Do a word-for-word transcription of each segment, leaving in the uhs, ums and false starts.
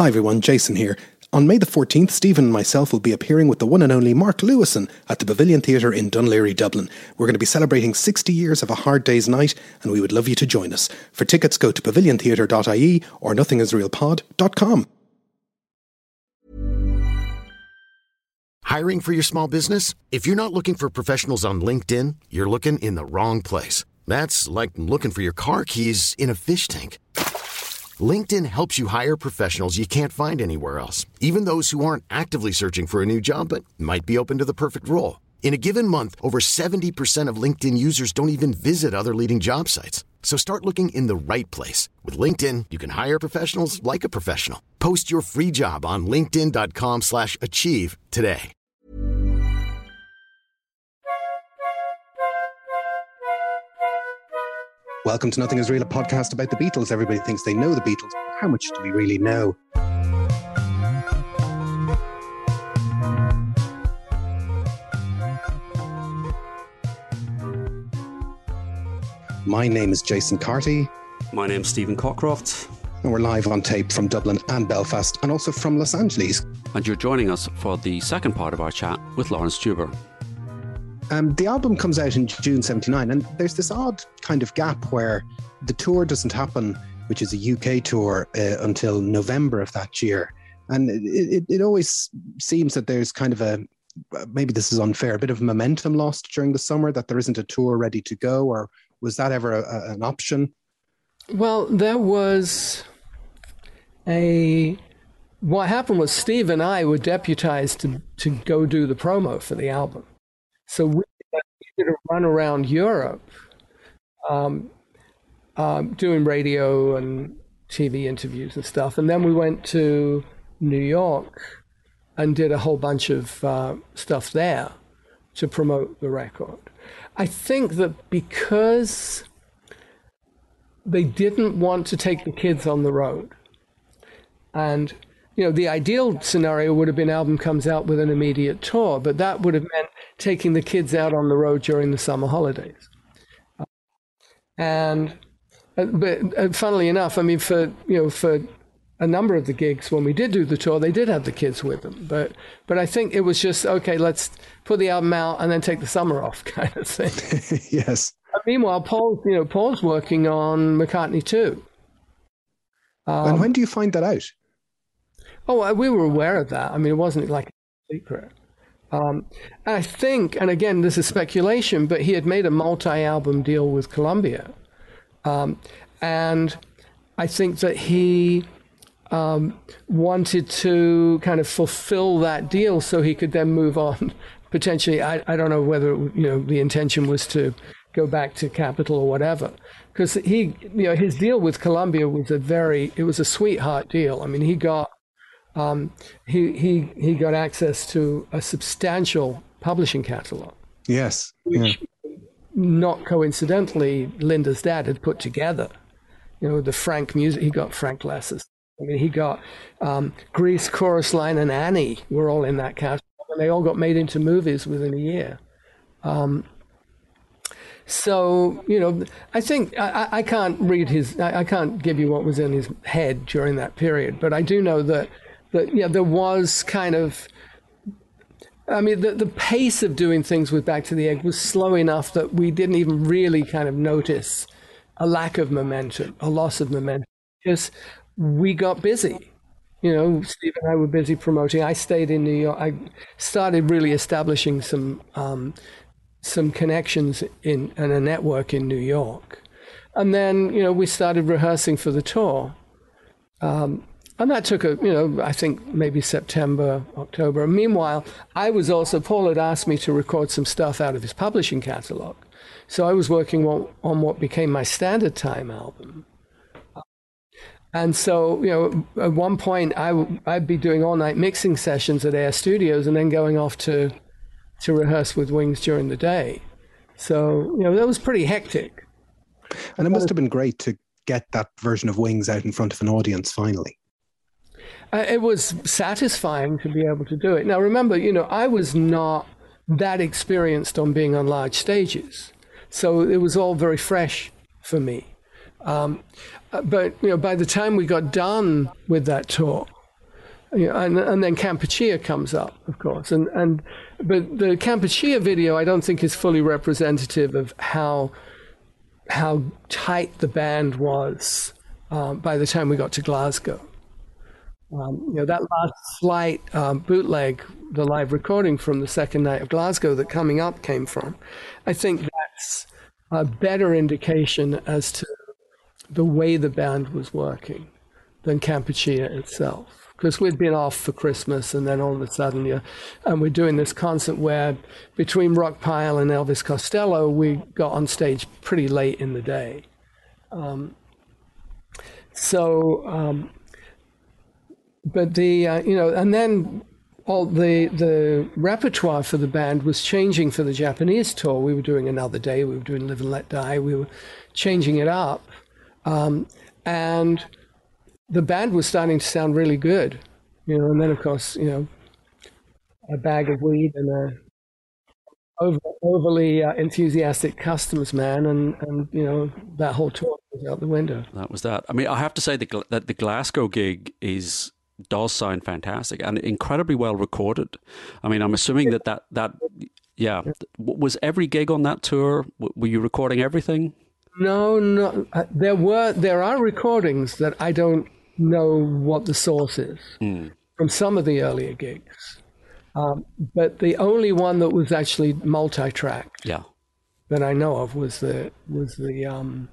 Hi everyone, Jason here. On May the fourteenth, Stephen and myself will be appearing with the one and only Mark Lewison at the Pavilion Theatre in Dunleary, Dublin. We're going to be celebrating sixty years of A Hard Day's Night, and we would love you to join us. For tickets, go to pavilion theatre dot I E or nothing is real pod dot com. Hiring for your small business? If you're not looking for professionals on LinkedIn, you're looking in the wrong place. That's like looking for your car keys in a fish tank. LinkedIn helps you hire professionals you can't find anywhere else, even those who aren't actively searching for a new job but might be open to the perfect role. In a given month, over seventy percent of LinkedIn users don't even visit other leading job sites. So start looking in the right place. With LinkedIn, you can hire professionals like a professional. Post your free job on linkedin dot com slash achieve today. Welcome to Nothing Is Real, a podcast about the Beatles. Everybody thinks they know the Beatles. How much do we really know? My name is Jason Carty. My name's Stephen Cockcroft. And we're live on tape from Dublin and Belfast, and also from Los Angeles. And you're joining us for the second part of our chat with Laurence Juber. Um, the album comes out in June seventy-nine, and there's this odd kind of gap where the tour doesn't happen, which is a U K tour, uh, until November of that year. And it, it, it always seems that there's kind of a, maybe this is unfair, a bit of momentum lost during the summer, that there isn't a tour ready to go, or was that ever a, a, an option? Well, there was a... What happened was Steve and I were deputized to, to go do the promo for the album. So we did a run around Europe, um, um, doing radio and T V interviews and stuff. And then we went to New York and did a whole bunch of uh, stuff there to promote the record. I think that because they didn't want to take the kids on the road, and you know, the ideal scenario would have been album comes out with an immediate tour, but that would have meant taking the kids out on the road during the summer holidays. Uh, and, uh, but uh, funnily enough, I mean, for, you know, for a number of the gigs, when we did do the tour, they did have the kids with them. But, but I think it was just, okay, let's put the album out and then take the summer off kind of thing. Yes. And meanwhile, Paul, you know, Paul's working on McCartney two. Um, and when do you find that out? Oh, we were aware of that. I mean, it wasn't like a secret. Um, I think, and again, this is speculation, but he had made a multi-album deal with Columbia. Um, and I think that he um, wanted to kind of fulfill that deal so he could then move on. Potentially, I, I don't know whether, you know, the intention was to go back to Capitol or whatever. Because he, you know, his deal with Columbia was a very, it was a sweetheart deal. I mean, he got, Um, he, he, he got access to a substantial publishing catalog. Yes. Which, yeah. Not coincidentally, Linda's dad had put together. You know, the Frank music, he got Frank Less's. I mean, he got um, Grease, Chorus Line, and Annie were all in that catalog, and they all got made into movies within a year. Um, so, you know, I think I, I can't read his, I, I can't give you what was in his head during that period, but I do know that That yeah, there was kind of, I mean, the, the pace of doing things with Back to the Egg was slow enough that we didn't even really kind of notice a lack of momentum, a loss of momentum, because we got busy. You know, Steve and I were busy promoting. I stayed in New York. I started really establishing some um, some connections in and a network in New York, and then you know we started rehearsing for the tour. Um, And that took, a, you know, I think maybe September, October. Meanwhile, I was also, Paul had asked me to record some stuff out of his publishing catalog. So I was working on, on what became my Standard Time album. And so, you know, at one point, I, I'd be doing all-night mixing sessions at Air Studios and then going off to, to rehearse with Wings during the day. So, you know, that was pretty hectic. And it must have been great to get that version of Wings out in front of an audience finally. Uh, it was satisfying to be able to do it. Now, remember, you know, I was not that experienced on being on large stages. So it was all very fresh for me. Um, but, you know, by the time we got done with that tour, you know, and, and then Kampuchea comes up, of course. And, and but the Kampuchea video, I don't think is fully representative of how how tight the band was um, by the time we got to Glasgow. Um, you know, that last slight um, bootleg, the live recording from the second night of Glasgow that Coming Up came from, I think that's a better indication as to the way the band was working than Kampuchea itself. Because we'd been off for Christmas, and then all of a sudden, yeah, and we're doing this concert where between Rockpile and Elvis Costello, we got on stage pretty late in the day. Um, so... Um, But the uh, you know, and then all the the repertoire for the band was changing for the Japanese tour. We were doing Another Day, we were doing Live and Let Die. We were changing it up, um, and the band was starting to sound really good, you know. And then of course, you know, a bag of weed and a over, overly uh, enthusiastic Customs man, and and you know, that whole tour was out the window. That was that. I mean, I have to say that that the Glasgow gig is. Does sound fantastic and incredibly well recorded. I mean, I'm assuming that that, that yeah, was every gig on that tour, were you recording everything? No, no. There were, there are recordings that I don't know what the source is mm. from some of the earlier gigs. Um, but the only one that was actually multi-tracked yeah. that I know of was the, was the, um,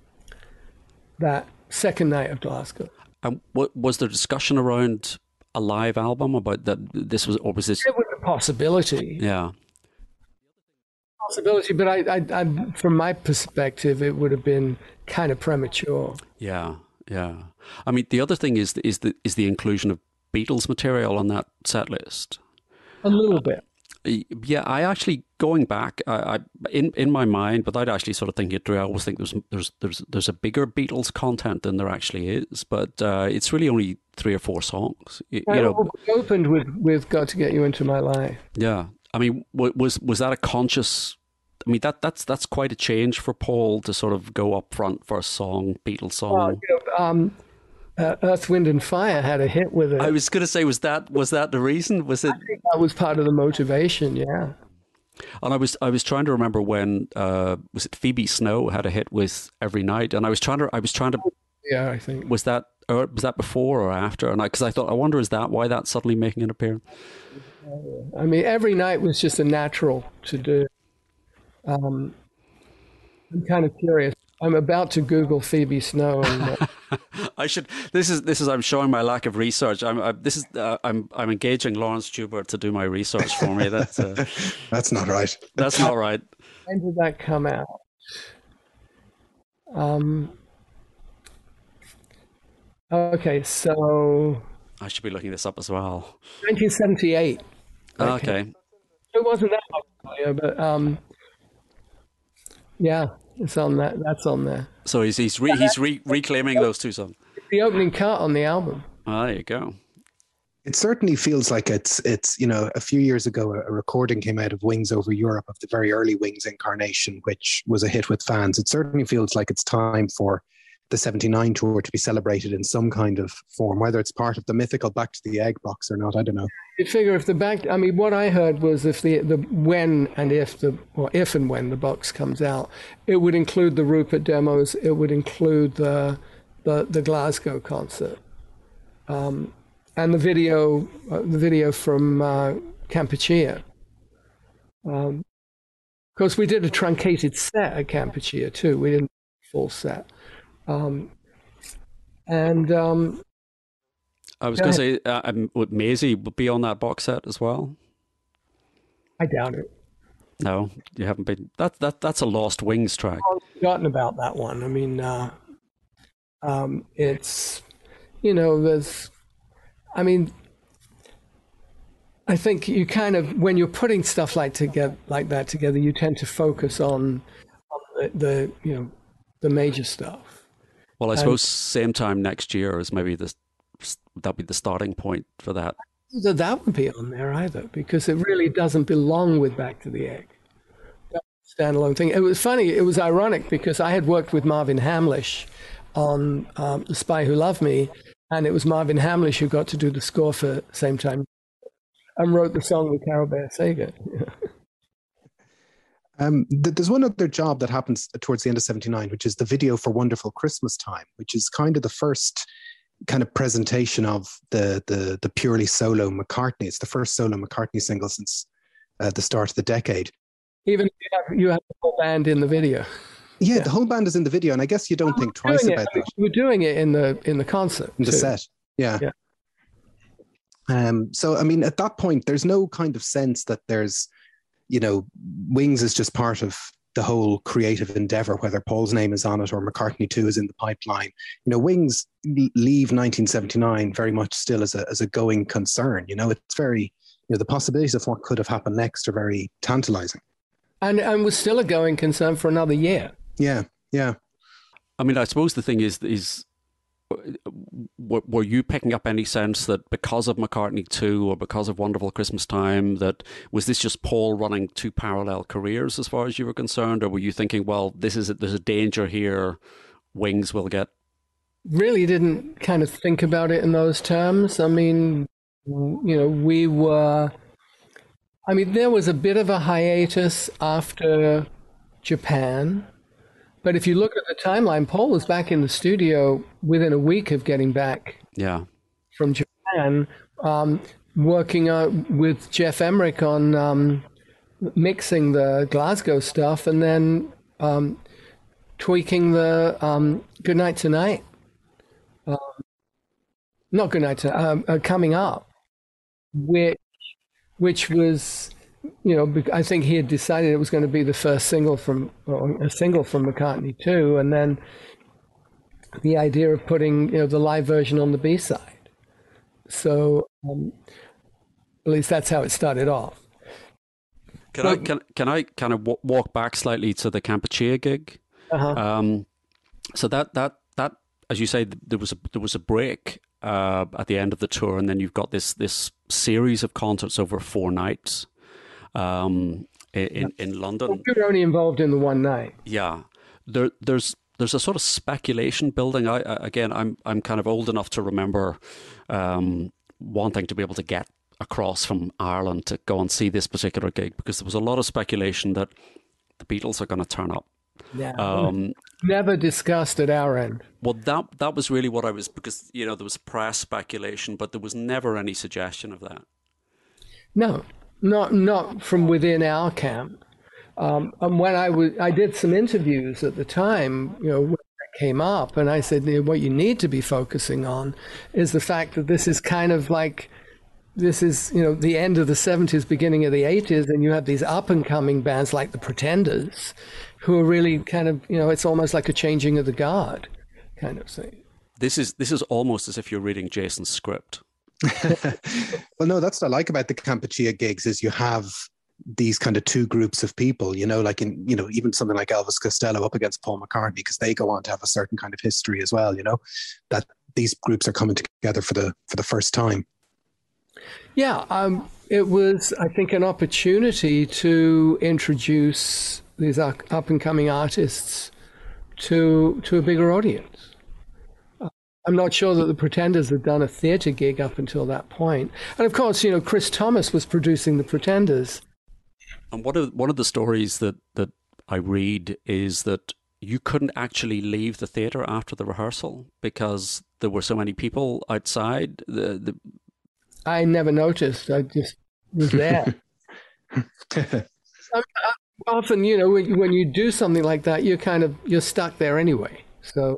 that second night of Glasgow. And what was there discussion around a live album about that? This was, or was this? It was a possibility. Yeah, possibility. But I, I, I, from my perspective, it would have been kind of premature. Yeah, yeah. I mean, the other thing is is the is the inclusion of Beatles material on that set list. A little bit. Yeah, I actually going back, I, I in in my mind, without actually sort of thinking it through, I always think there's there's there's there's a bigger Beatles content than there actually is, but uh, it's really only three or four songs. You, you know, we opened with with "Got to Get You Into My Life." Yeah, I mean, was was that a conscious? I mean, that that's that's quite a change for Paul to sort of go up front for a song, Beatles song. Well, you know, um, Uh, Earth, Wind and Fire had a hit with it. I was going to say, was that was that the reason? Was it? I think that was part of the motivation, yeah. And I was I was trying to remember when uh, was it Phoebe Snow had a hit with Every Night, and I was trying to I was trying to yeah I think was that or was that before or after? And I because I thought I wonder is that why that's suddenly making an appearance? I mean, Every Night was just a natural to do. Um, I'm kind of curious. I'm about to Google Phoebe Snow. And, uh, I should. This is this is. I'm showing my lack of research. I'm. I, this is. Uh, I'm. I'm engaging Lawrence Schubert to do my research for me. That's. Uh, that's not right. That's not right. When did that come out? Um. Okay, so. I should be looking this up as well. nineteen seventy-eight. Okay. okay. It wasn't that much earlier, but um. Yeah. It's on that. That's on there. So he's he's re, he's re, reclaiming those two songs. The opening cut on the album. Oh, there you go. It certainly feels like it's it's you know a few years ago a recording came out of Wings Over Europe of the very early Wings incarnation, which was a hit with fans. It certainly feels like it's time for the seventy-nine tour to be celebrated in some kind of form, whether it's part of the mythical Back to the Egg box or not. I don't know. You figure if the back, I mean, what I heard was if the, the when and if the, or if and when the box comes out, it would include the Rupert demos, it would include the the, the Glasgow concert, um, and the video, uh, the video from uh, Kampuchea. Um, of course, we did a truncated set at Kampuchea too. We didn't full set. Um, and um, I was going to say, uh, um, would Maisie be on that box set as well? I doubt it. No, you haven't been. That that that's a Lost Wings track. I've forgotten about that one. I mean, uh, um, it's you know, there's. I mean, I think you kind of when you're putting stuff like together like that together, you tend to focus on, on the, the you know the major stuff. Well, I suppose same time next year is maybe the that'd be the starting point for that. That that would be on there either, because it really doesn't belong with Back to the Egg. That's a standalone thing. It was funny. It was ironic because I had worked with Marvin Hamlish on um, The Spy Who Loved Me, And it was Marvin Hamlish who got to do the score for the same time and wrote the song with Carol Bayer Sager. Um, th- there's one other job that happens towards the end of seventy-nine, which is the video for Wonderful Christmas Time, which is kind of the first kind of presentation of the the, the purely solo McCartney. It's the first solo McCartney single since uh, the start of the decade. Even if you have, you have the whole band in the video. Yeah, Yeah. the whole band is in the video, and I guess you don't think twice Doing it, about I mean, that. we're doing it in the in the concert. In the too. set. Yeah. Yeah. Um, so, I mean, at that point, there's no kind of sense that there's, you know, Wings is just part of the whole creative endeavor, whether Paul's name is on it or McCartney two is in the pipeline. You know, Wings leave nineteen seventy-nine very much still as a, as a going concern. You know, it's very, you know, the possibilities of what could have happened next are very tantalizing. And and was still a going concern for another year. Yeah, yeah. I mean, I suppose the thing is, is were, were you picking up any sense that because of McCartney two or because of Wonderful Christmas Time, that was this just Paul running two parallel careers as far as you were concerned? Or were you thinking, well, this is there's a danger here, Wings will get... Really didn't kind of think about it in those terms. I mean, you know, we were... I mean, there was a bit of a hiatus after Japan. But if you look at the timeline, Paul was back in the studio within a week of getting back Yeah. from Japan, um, working uh, with Jeff Emmerich on um, mixing the Glasgow stuff and then um, tweaking the um, Goodnight Tonight. Um, not Goodnight Tonight, um, uh, Coming Up, which, which was... You know, I think he had decided it was going to be the first single from or a single from McCartney two, and then the idea of putting you know the live version on the B side. So um, at least that's how it started off. Can I can can I kind of w- walk back slightly to the Kampuchea gig? Uh-huh. Um, so that that that as you say, there was a there was a break uh, at the end of the tour, and then you've got this this series of concerts over four nights. Um, in in London, Well, we were only involved in the one night. yeah. There there's there's a sort of speculation building. I, I again, I'm I'm kind of old enough to remember um, wanting to be able to get across from Ireland to go and see this particular gig because there was a lot of speculation that the Beatles are going to turn up. Yeah, Um, never discussed at our end. well, that that was really what I was because you know there was press speculation, but there was never any suggestion of that. No, not not from within our camp. Um, and when I was, I did some interviews at the time, you know, when that came up, and I said, you know, what you need to be focusing on is the fact that this is kind of like, this is, you know, the end of the seventies, beginning of the eighties, and you have these up and coming bands like the Pretenders, who are really kind of, you know, it's almost like a changing of the guard kind of thing. This is this is almost as if you're reading Jason's script. Well, no, that's what I like about the Kampuchea gigs is you have these kind of two groups of people, you know, like in, you know, even something like Elvis Costello up against Paul McCartney, because they go on to have a certain kind of history as well, you know, that these groups are coming together for the for the first time. Yeah, um, it was, I think, an opportunity to introduce these up and coming artists to to a bigger audience. I'm not sure that the Pretenders had done a theatre gig up until that point. And of course, you know, Chris Thomas was producing the Pretenders. And one of one of the stories that, that I read is that you couldn't actually leave the theatre after the rehearsal because there were so many people outside. The, the... I never noticed. I just was there. I mean, often, you know, when, when you do something like that, you're kind of, you're stuck there anyway. So...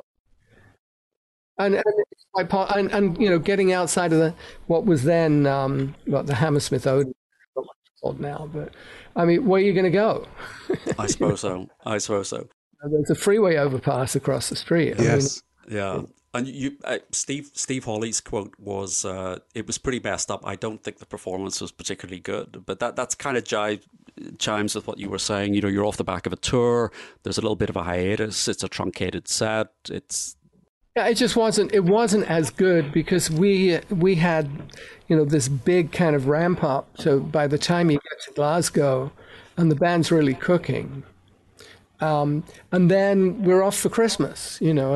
And and, it's my part, and and you know, getting outside of the what was then um, what the Hammersmith Odeon, what it's called now, but I mean, where are you going to go? I suppose so. I suppose so. There's a freeway overpass across the street. I Yes. mean, Yeah. And you, uh, Steve Steve Hawley's quote was, uh, "It was pretty messed up. I don't think the performance was particularly good." But that that's kind of jive, chimes with what you were saying. You know, you're off the back of a tour. There's a little bit of a hiatus. It's a truncated set. It's yeah, it just wasn't. It wasn't as good because we we had, you know, this big kind of ramp up. So by the time you get to Glasgow, and the band's really cooking, um, and then we're off for Christmas, you know, and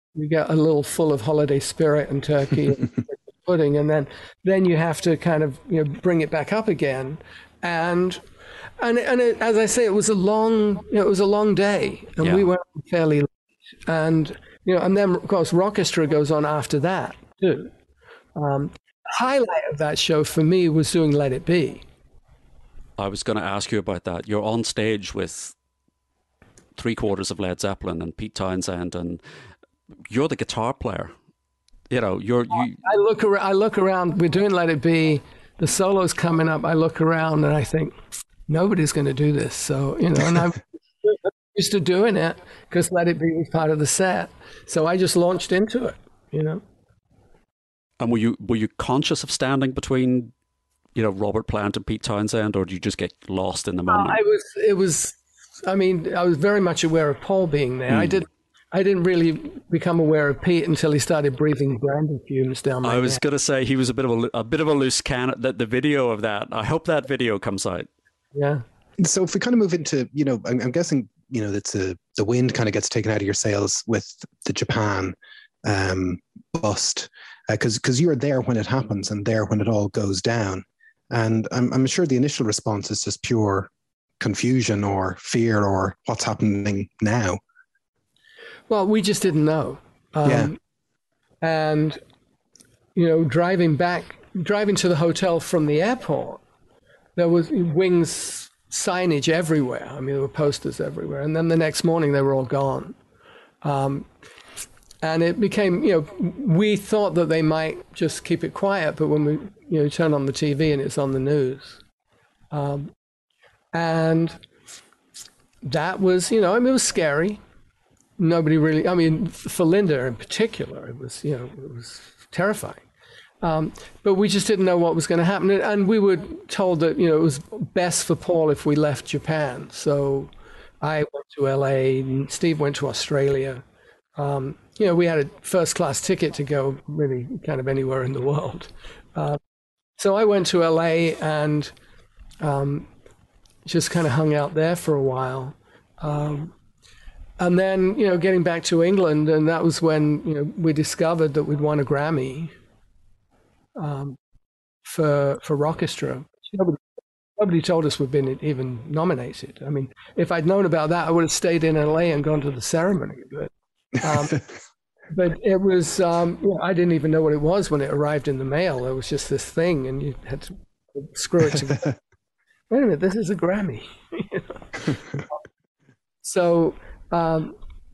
you get a little full of holiday spirit and turkey and pudding, and then then you have to kind of, you know, bring it back up again, and and and it, as I say, it was a long it was a long day, and Yeah. we went fairly late, and you know, and then of course Rockestra goes on after that too. Um, the highlight of that show for me was doing Let It Be. I was going to ask you about that. You're on stage with three quarters of Led Zeppelin and Pete Townsend, and you're the guitar player. You know, you're you. I look around. I look around. We're doing Let It Be. The solo's coming up. I look around and I think nobody's going to do this. So you know, and I'm used to doing it because Let It Be was part of the set. So I just launched into it. You know. And were you were you conscious of standing between, you know, Robert Plant and Pete Townsend, or did you just get lost in the moment? I was. It was. I mean, I was very much aware of Paul being there. Mm. I did. I didn't really become aware of Pete until he started breathing brandy fumes down my I was neck. going to say he was a bit of a, a bit of a loose cannon. That the video of that. I hope that video comes out. Yeah. So if we kind of move into, you know, I'm, I'm guessing, you know, that's a, the wind kind of gets taken out of your sails with the Japan um, bust, because uh, because you're there when it happens and there when it all goes down, and I'm I'm sure the initial response is just pure confusion or fear or what's happening now. Well, we just didn't know. Um, yeah. And, you know, driving back, driving to the hotel from the airport, there was Wings signage everywhere. I mean, there were posters everywhere. And then the next morning, they were all gone. Um, and it became, you know, we thought that they might just keep it quiet. But when we, you know, turn on the T V and it's on the news. Um, and that was, you know, I mean, it was scary. Nobody really, I mean, for Linda in particular, it was, you know, it was terrifying. Um, but we just didn't know what was going to happen. And we were told that, you know, it was best for Paul if we left Japan. So I went to L A, and Steve went to Australia. Um, you know, we had a first class ticket to go really kind of anywhere in the world. Uh, so I went to L A and um, just kind of hung out there for a while. Um, And then, you know, getting back to England, and that was when, you know, we discovered that we'd won a Grammy um, for for Rockestra. Nobody, nobody told us we'd been even nominated. I mean, if I'd known about that, I would have stayed in L A and gone to the ceremony. But, um, but it was, um, you know, I didn't even know what it was when it arrived in the mail. It was just this thing, and you had to screw it together. Wait a minute, this is a Grammy. You know? So... Um,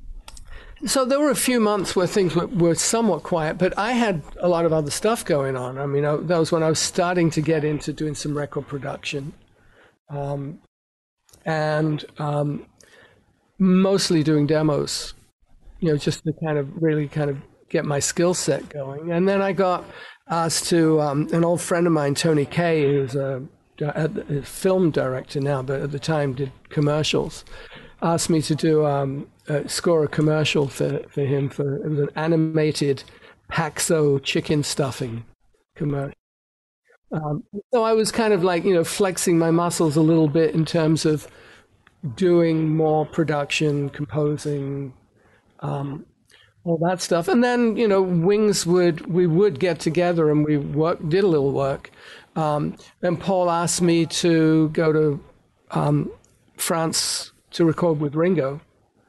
so there were a few months where things were, were somewhat quiet, but I had a lot of other stuff going on. I mean, I, that was when I was starting to get into doing some record production, um, and um, mostly doing demos, you know, just to kind of really kind of get my skill set going. And then I got asked to, um, an old friend of mine, Tony Kaye, who's a, a film director now, but at the time did commercials, asked me to do um, uh, score a commercial for, for him. For it was an animated Paxo chicken stuffing commercial. Um, so I was kind of like, you know, flexing my muscles a little bit in terms of doing more production, composing, um, all that stuff. And then, you know, Wings would we would get together and we work, did a little work. Um, and Paul asked me to go to um, France to record with Ringo.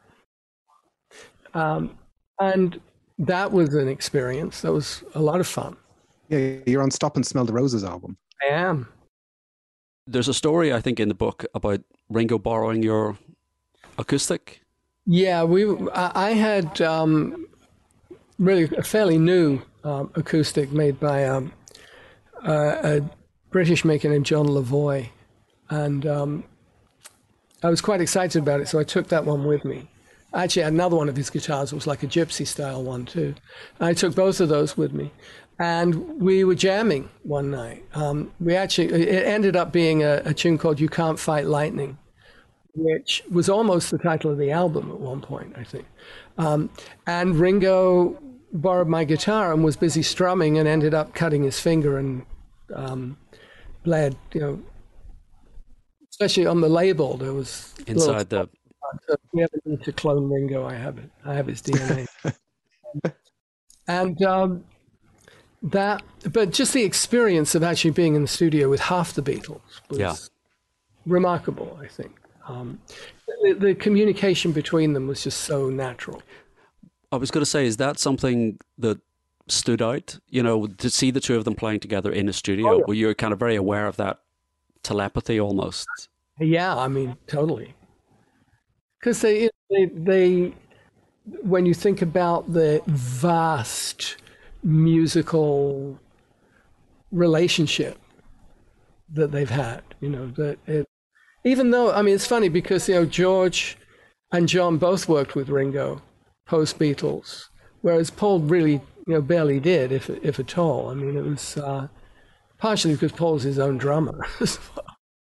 Um, and that was an experience. That was a lot of fun. Yeah, you're on Stop and Smell the Roses album. I am. There's a story, I think, in the book about Ringo borrowing your acoustic. Yeah, we. I had um, really a fairly new um, acoustic made by um, uh, a British maker named John Lavoie. And um, I was quite excited about it, so I took that one with me. I actually had another one of his guitars. It was like a gypsy style one too. I took both of those with me, and we were jamming one night. Um, we actually it ended up being a, a tune called "You Can't Fight Lightning," which was almost the title of the album at one point, I think. Um, and Ringo borrowed my guitar and was busy strumming and ended up cutting his finger and um, bled, you know. Especially on the label, there was inside the. So we have a need to clone Ringo. I have it. I have his D N A. And um, that, but just the experience of actually being in the studio with half the Beatles was Yeah. remarkable, I think. Um, the, the communication between them was just so natural. I was going to say, is that something that stood out? You know, to see the two of them playing together in a studio, Oh, yeah. where you're kind of very aware of that telepathy almost. Yeah, I mean, totally. Because they, they, they, when you think about the vast musical relationship that they've had, you know, that it, even though, I mean, it's funny because, you know, George and John both worked with Ringo post Beatles, whereas Paul really, you know, barely did, if if at all. I mean, it was uh, partially because Paul's his own drummer as well.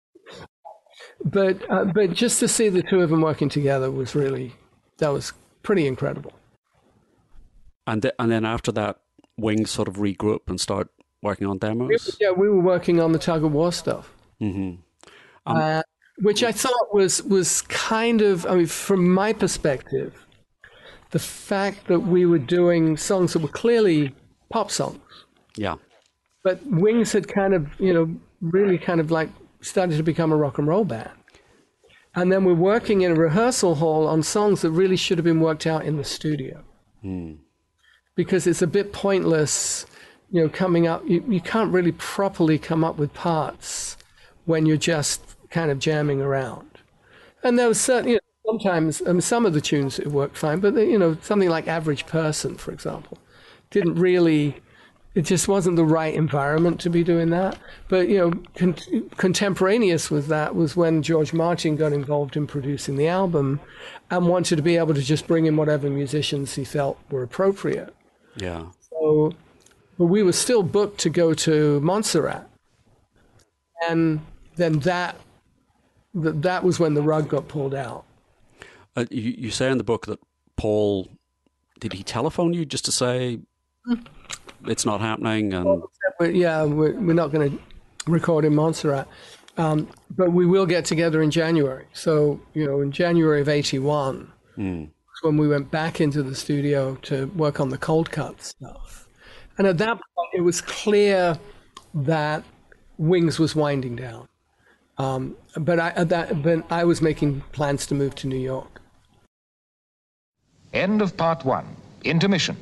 But uh, but just to see the two of them working together was really, that was pretty incredible. And th- and then after that, Wings sort of regroup and start working on demos. We, yeah, we were working on the Tug of War stuff, Mm-hmm. Um, uh, which I thought was was kind of, I mean, from my perspective, the fact that we were doing songs that were clearly pop songs, yeah. but Wings had kind of, you know, really kind of like started to become a rock and roll band. And then we're working in a rehearsal hall on songs that really should have been worked out in the studio. Mm. Because it's a bit pointless, you know, coming up, you, you can't really properly come up with parts when you're just kind of jamming around. And there was certain, you know, sometimes, um, some of the tunes it worked fine, but, you know, something like Average Person, for example, didn't really, it just wasn't the right environment to be doing that. But, you know, con- contemporaneous with that was when George Martin got involved in producing the album and wanted to be able to just bring in whatever musicians he felt were appropriate. Yeah. So, but we were still booked to go to Montserrat. And then that, that, that was when the rug got pulled out. Uh, you, you say in the book that Paul, did he telephone you just to say it's not happening? And But yeah, we're, we're not going to record in Montserrat. Um, but we will get together in January. So, you know, in January of eighty-one, mm. when we went back into the studio to work on the cold cut stuff. And at that point, it was clear that Wings was winding down. Um, but I, at that, but I was making plans to move to New York. End of part one. Intermission.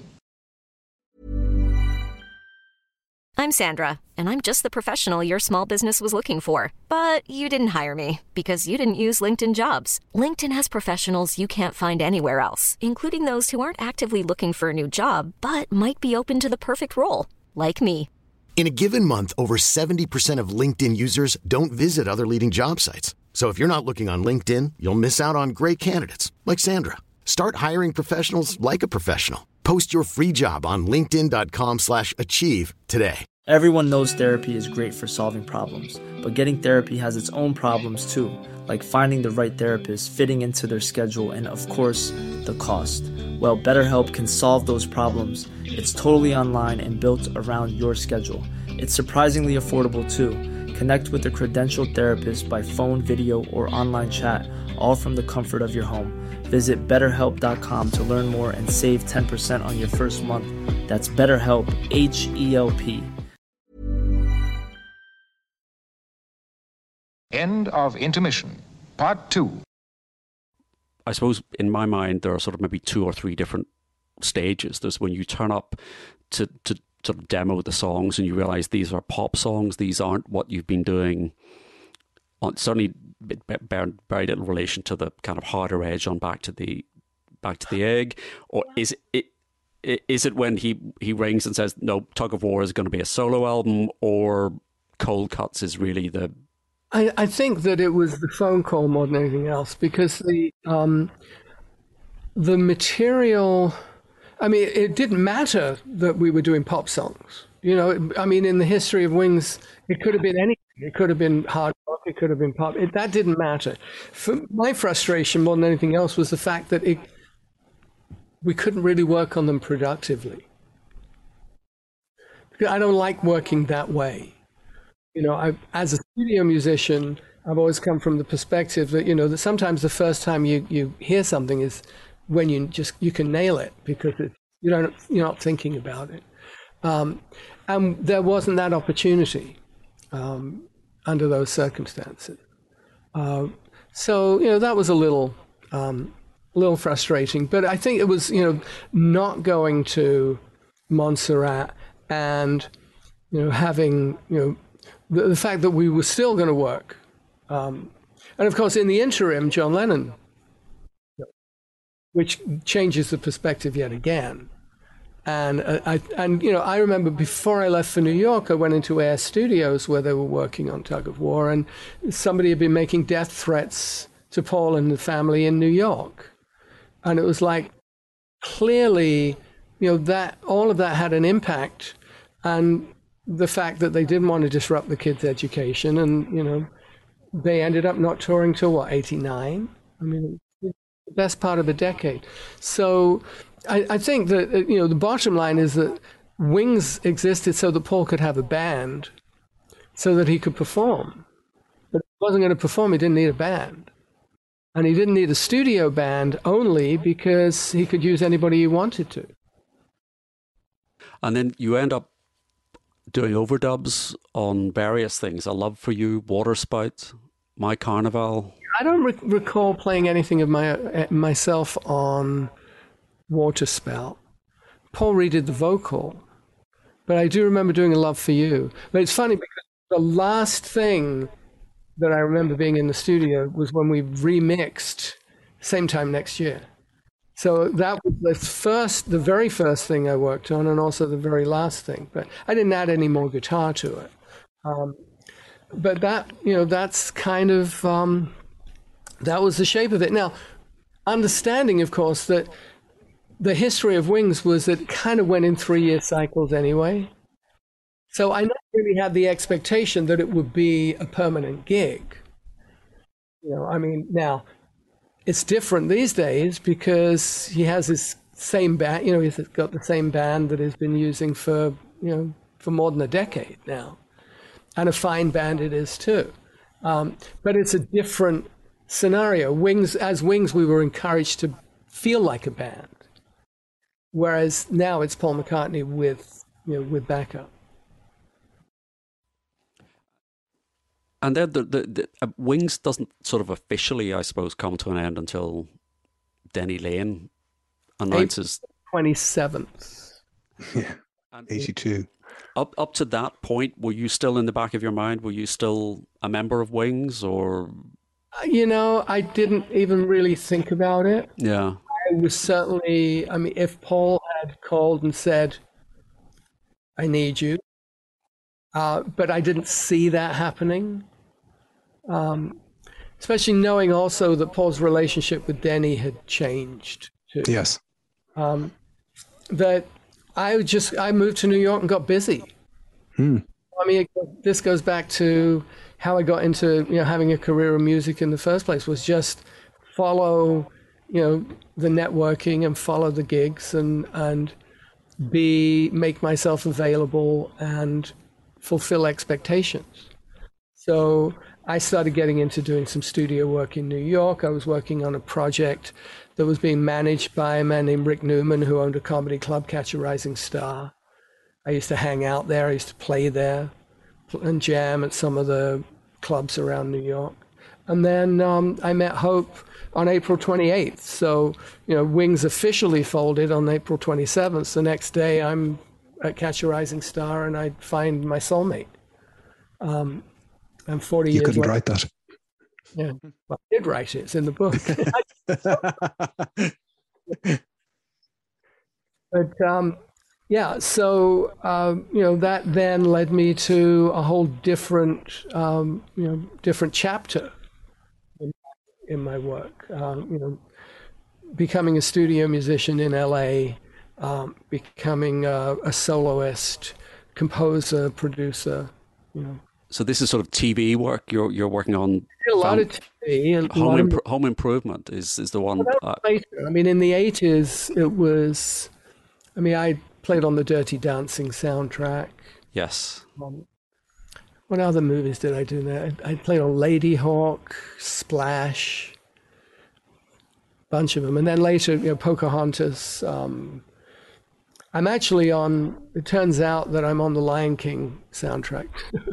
I'm Sandra, and I'm just the professional your small business was looking for. But you didn't hire me because you didn't use LinkedIn Jobs. LinkedIn has professionals you can't find anywhere else, including those who aren't actively looking for a new job, but might be open to the perfect role, like me. In a given month, over seventy percent of LinkedIn users don't visit other leading job sites. So if you're not looking on LinkedIn, you'll miss out on great candidates like Sandra. Start hiring professionals like a professional. Post your free job on linkedin dot com slash achieve today. Everyone knows therapy is great for solving problems, but getting therapy has its own problems too, like finding the right therapist, fitting into their schedule, and of course, the cost. Well, BetterHelp can solve those problems. It's totally online and built around your schedule. It's surprisingly affordable too. Connect with a credentialed therapist by phone, video, or online chat, all from the comfort of your home. Visit better help dot com to learn more and save ten percent on your first month. That's BetterHelp, H E L P. End of intermission. Part two. I suppose in my mind, there are sort of maybe two or three different stages. There's when you turn up to, to sort of demo the songs and you realize these are pop songs. These aren't what you've been doing. On, certainly bear very little relation to the kind of harder edge on Back to the Back to the Egg. Or is it, it is it when he, he rings and says, no, Tug of War is going to be a solo album, or Cold Cuts is really the... I, I think that it was the phone call more than anything else, because the um, the material, I mean, it didn't matter that we were doing pop songs. You know, I mean, in the history of Wings, it could have been anything. It could have been hard rock, it could have been pop. It, that didn't matter. For my frustration more than anything else was the fact that it, we couldn't really work on them productively. I don't like working that way. You know, I, as a studio musician, I've always come from the perspective that, you know, that sometimes the first time you, you hear something is when you just, you can nail it because it's You don't, you're not thinking about it. Um, and there wasn't that opportunity um, under those circumstances. Uh, so, you know, that was a little, um, a little frustrating. But I think it was, you know, not going to Montserrat and, you know, having, you know, the, the fact that we were still going to work. Um, and of course, in the interim, John Lennon, which changes the perspective yet again. And uh, I, and you know, I remember before I left for New York, I went into Air Studios where they were working on Tug of War, and somebody had been making death threats to Paul and the family in New York, and it was like clearly, you know, that all of that had an impact, and the fact that they didn't want to disrupt the kids' education, and you know, they ended up not touring till what, eighty-nine? I mean, the best part of a decade. So. I, I think that, you know, the bottom line is that Wings existed so that Paul could have a band so that he could perform. But if he wasn't going to perform, he didn't need a band. And he didn't need a studio band only because he could use anybody he wanted to. And then you end up doing overdubs on various things. A Love for You, Water Spout, My Carnival. I don't re- recall playing anything of my uh, myself on Water Spout. Paul redid the vocal, but I do remember doing A Love for You. But it's funny because the last thing that I remember being in the studio was when we remixed Same Time Next Year. So that was the first, the very first thing I worked on, and also the very last thing. But I didn't add any more guitar to it. Um, but that, you know, that's kind of, um, that was the shape of it. Now, understanding, of course, that the history of Wings was that it kind of went in three-year cycles anyway. So I never really had the expectation that it would be a permanent gig. You know, I mean, now, it's different these days because he has his same band, you know, he's got the same band that he's been using for, you know, for more than a decade now. And a fine band it is too. Um, but it's a different scenario. Wings, as Wings, we were encouraged to feel like a band. Whereas now it's Paul McCartney with, you know, with backup. And then the, the, the uh, Wings doesn't sort of officially, I suppose, come to an end until Denny Laine announces April twenty-seventh. Yeah, eighty-two. Up up to that point, were you still in the back of your mind? Were you still a member of Wings, or? You know, I didn't even really think about it. Yeah. I was certainly, I mean, if Paul had called and said, I need you, uh, but I didn't see that happening. Um, especially knowing also that Paul's relationship with Denny had changed too. Yes. Um, that I just, I moved to New York and got busy. Hmm. I mean, it, this goes back to how I got into, you know, having a career in music in the first place, was just follow, you know, the networking and follow the gigs and, and be, make myself available and fulfill expectations. So I started getting into doing some studio work in New York. I was working on a project that was being managed by a man named Rick Newman, who owned a comedy club, Catch a Rising Star. I used to hang out there. I used to play there and jam at some of the clubs around New York. And then um, I met Hope on April twenty-eighth. So, you know, Wings officially folded on April twenty-seventh. The next day I'm at Catch a Rising Star and I find my soulmate. Um, I'm forty you years couldn't later. write that. Yeah, well, I did write it. It's in the book. But um, yeah, so um, you know, that then led me to a whole different, um, you know, different chapter in, in my work. Um, you know, becoming a studio musician in L A, um, becoming a, a soloist, composer, producer. You know. So this is sort of T V work you're you're working on. A lot of T V. And Home, lot of, Impro- Home Improvement is, is the one. Well, that was later. I mean, in the eighties, it was. I mean, I played on the Dirty Dancing soundtrack. Yes. Um, what other movies did I do there? I, I played on Lady Hawk, Splash, bunch of them, and then later, you know, Pocahontas. Um, I'm actually on, it turns out that I'm on the Lion King soundtrack.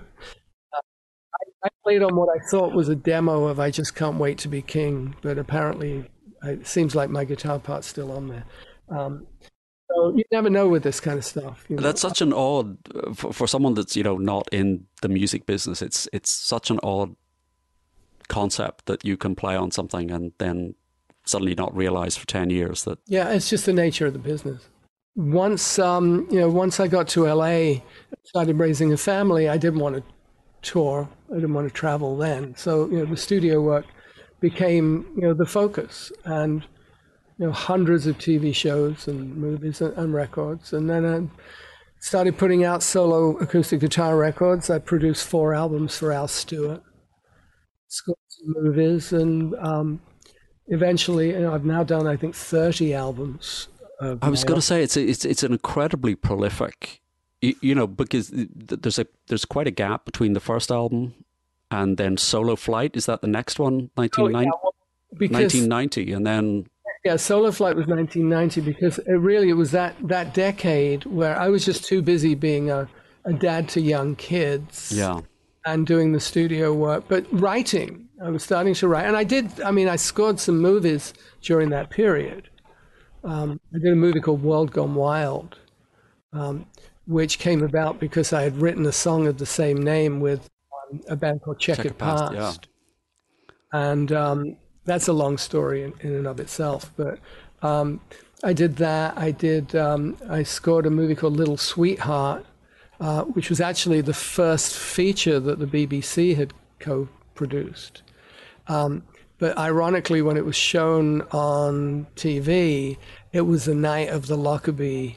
I played on what I thought was a demo of I Just Can't Wait to Be King, but apparently it seems like my guitar part's still on there. Um, so you never know with this kind of stuff. You know? That's such an odd, for, for someone that's, you know, not in the music business, it's it's such an odd concept that you can play on something and then suddenly not realize for ten years that... Yeah, it's just the nature of the business. Once, um, you know, once I got to L A, started raising a family, I didn't want to tour. I didn't want to travel then. So, you know, the studio work became, you know, the focus, and, you know, hundreds of T V shows and movies and, and records. And then I started putting out solo acoustic guitar records. I produced four albums for Al Stewart, scored some movies, and um, eventually, you know, I've now done, I think, thirty albums. I was going to say, it's, a, it's, it's an incredibly prolific... You, you know, because there's a there's quite a gap between the first album and then Solo Flight. Is that the next one? nineteen ninety, oh, yeah, well, because, nineteen ninety, and then yeah, Solo Flight was nineteen ninety, because it really it was that that decade where I was just too busy being a, a dad to young kids. Yeah. And doing the studio work, but writing. I was starting to write, and I did. I mean, I scored some movies during that period. Um, I did a movie called World Gone Wild. Um, which came about because I had written a song of the same name with um, a band called Checkered, Checkered Past. Past. Yeah. And um, that's a long story in, in and of itself. But um, I did that. I did, um, I scored a movie called Little Sweetheart, uh, which was actually the first feature that the B B C had co-produced. Um, but ironically, when it was shown on T V, it was the night of the Lockerbie.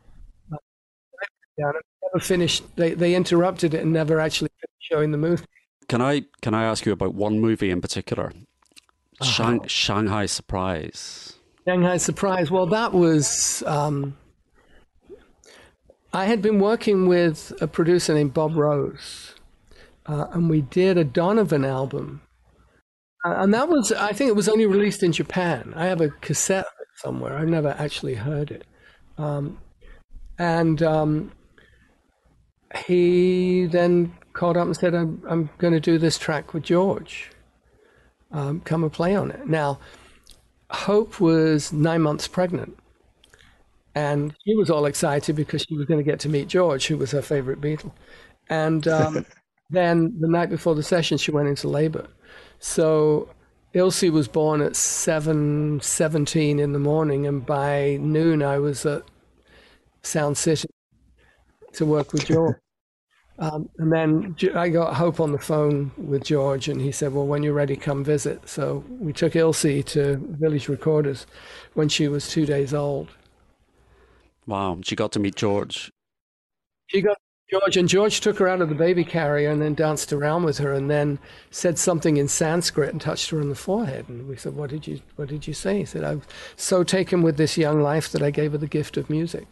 Yeah, never finished. They they interrupted it and never actually finished showing the movie. Can I can I ask you about one movie in particular? Uh-huh. Shang, Shanghai Surprise. Shanghai Surprise. Well, that was. Um, I had been working with a producer named Bob Rose, uh, and we did a Donovan album, uh, and that was. I think it was only released in Japan. I have a cassette of it somewhere. I've never actually heard it, um, and. Um, He then called up and said, I'm, I'm going to do this track with George. Um, come and play on it. Now, Hope was nine months pregnant. And she was all excited because she was going to get to meet George, who was her favorite Beatle. And um, then the night before the session, she went into labor. So Ilse was born at seven seventeen in the morning. And by noon, I was at Sound City to work with George. Um, and then I got Hope on the phone with George, and he said, well, when you're ready, come visit. So we took Ilse to Village Recorders when she was two days old. Wow, she got to meet George. She got George, and George took her out of the baby carrier and then danced around with her, and then said something in Sanskrit and touched her on the forehead. And we said, what did you, what did you say? He said, I was so taken with this young life that I gave her the gift of music.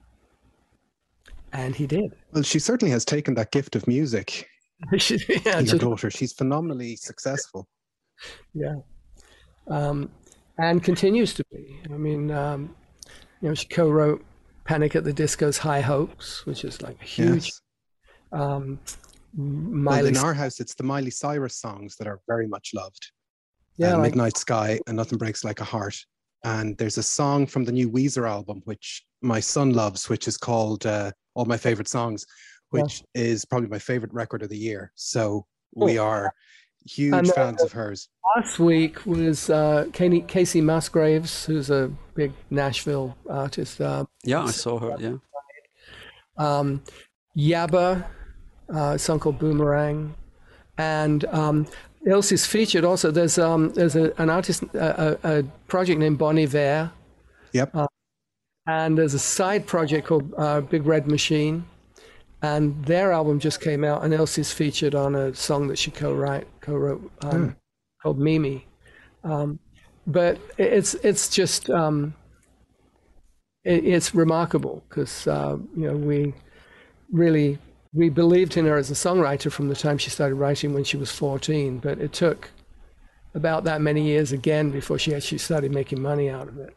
And he did. Well, she certainly has taken that gift of music. she, yeah, your just, daughter. She's phenomenally successful. Yeah. Um, and continues to be. I mean, um, you know, she co-wrote Panic at the Disco's High Hopes, which is like a huge... Yes. Um, Miley well, in our house, it's the Miley Cyrus songs that are very much loved. Yeah, uh, like, Midnight Sky and Nothing Breaks Like a Heart. And there's a song from the new Weezer album, which my son loves, which is called uh, All My Favorite Songs, which yeah. is probably my favorite record of the year. So cool. We are huge and, uh, fans of hers. Last week was uh, Casey Musgraves, who's a big Nashville artist. Uh, yeah, I saw her, yeah. Um, Yabba, uh, a song called Boomerang. And um, Ilse's featured also. There's um there's a, an artist a, a project named Bon Iver. Yep. Uh, and there's a side project called uh, Big Red Machine, and their album just came out, and Ilse's featured on a song that she co-write co-wrote um, mm. called Mimi. Um, but it's it's just um, it, it's remarkable because uh, you know we really. We believed in her as a songwriter from the time she started writing when she was fourteen, but it took about that many years again before she actually started making money out of it.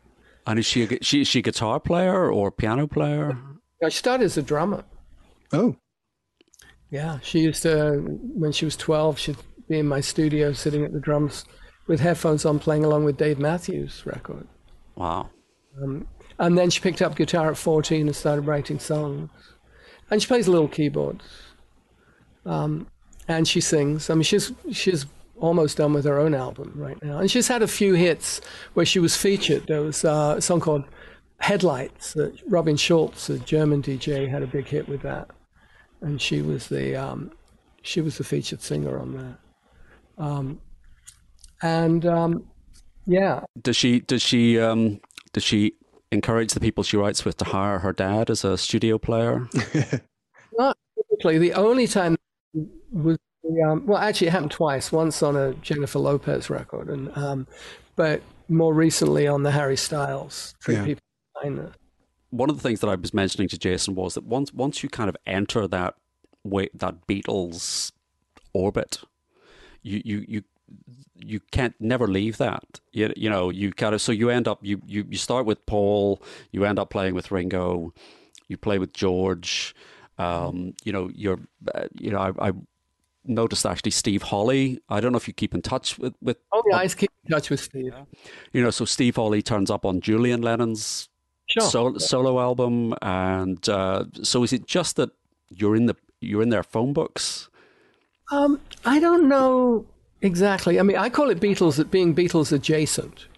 And is she a, she, is she a guitar player or piano player? I started as a drummer. Oh. Yeah, she used to, when she was twelve, she'd be in my studio sitting at the drums with headphones on playing along with Dave Matthews' record. Wow. Um, and then she picked up guitar at fourteen and started writing songs. And she plays little keyboards. Um, and she sings. I mean, she's she's almost done with her own album right now. And she's had a few hits where she was featured. There was uh, a song called Headlights that Robin Schultz, a German D J, had a big hit with that. And she was the um, she was the featured singer on that. Um, and um, yeah. Does she does she um, does she encourage the people she writes with to hire her dad as a studio player? Not typically. The only time was the, um, well, actually, it happened twice. Once on a Jennifer Lopez record, and um, but more recently on the Harry Styles. Three Yeah. people behind that. One of the things that I was mentioning to Jason was that once once you kind of enter that way, that Beatles orbit, you you you you can't never leave that. You, you know, you kind of so you end up you, you you start with Paul, you end up playing with Ringo, you play with George. Um, you know, you're uh, you know I, I noticed actually Steve Hawley. I don't know if you keep in touch with with. Oh yeah, I keep in touch with Steve. You know, so Steve Hawley turns up on Julian Lennon's Sure. solo, solo album, and uh, so is it just that you're in the you're in their phone books? Um, I don't know exactly. I mean, I call it Beatles being Beatles adjacent.